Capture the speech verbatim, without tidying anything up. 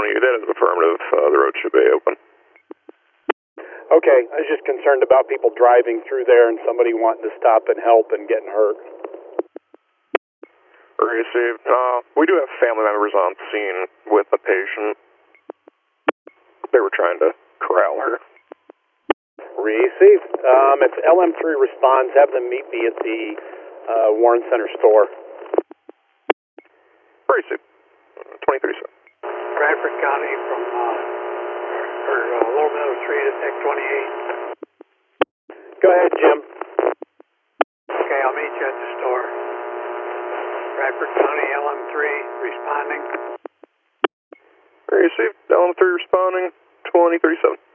twenty, that is affirmative. Uh, the road should be open. Okay, I was just concerned about people driving through there and somebody wanting to stop and help and getting hurt. Received. Uh, we do have family members on scene with the patient. They were trying to corral her. Received. Um, if L M three responds, have them meet me at the uh, Warren Center store. Received. twenty thirty-seven. Bradford County from uh, or, uh, Lower Meadow Street at Tech twenty-eight. Go ahead, Jim. Okay, I'll meet you at the store. Bradford County, L M three responding. Received. L M three responding. twenty thirty-seven.